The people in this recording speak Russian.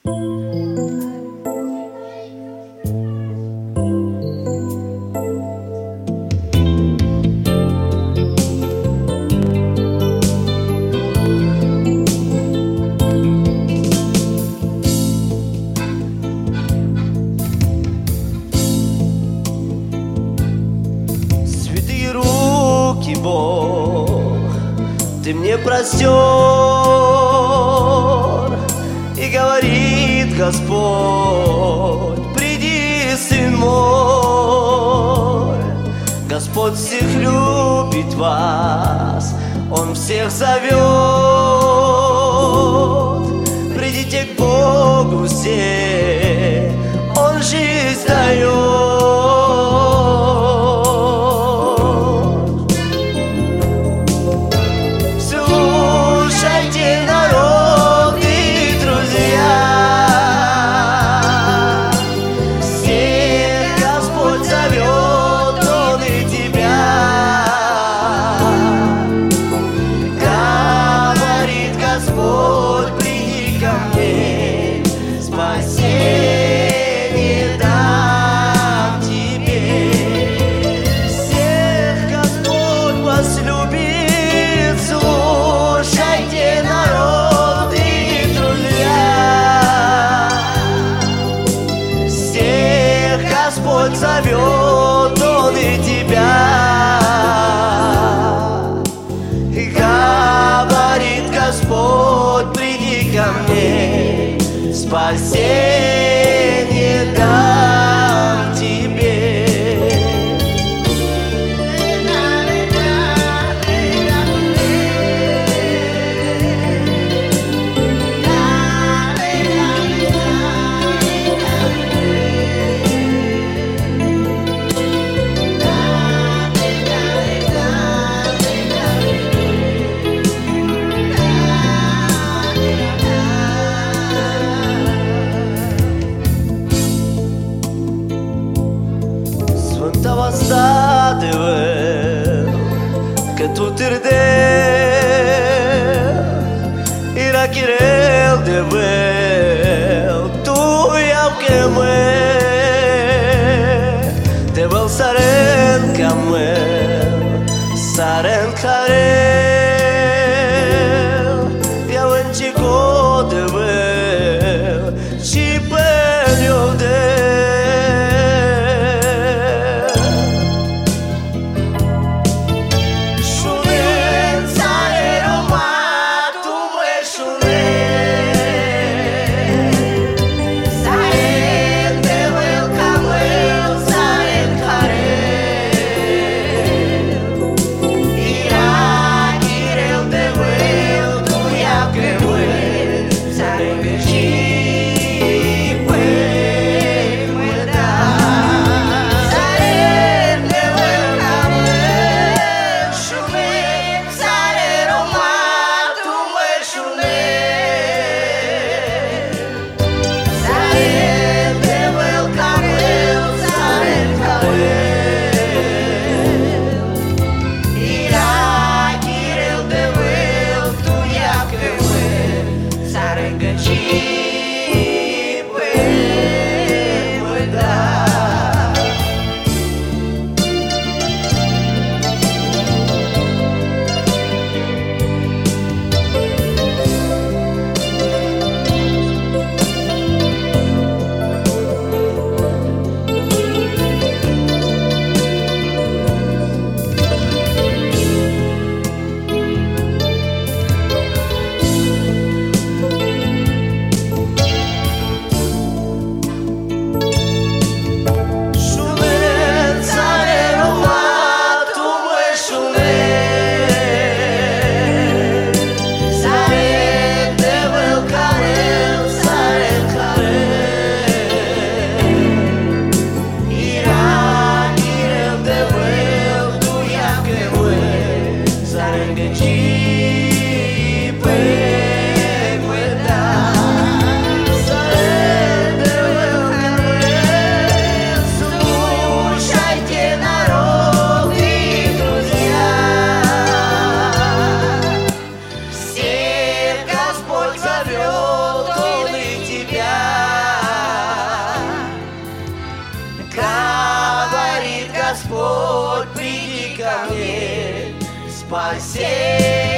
Бог, ты мне простер, и говорит Господь: приди, сын мой. Господь всех любит вас, Он всех зовет. Придите к Богу все, Он жизнь дает. Зовет Он и тебя, и говорит Господь: приди ко мне, спасение дам тебе. Sfânta state che tu terde irakirel de vel tu yam que me de vel saren kamel saren karel yawen chico de vel chipenyo de Господь, приди ко мне, спасение.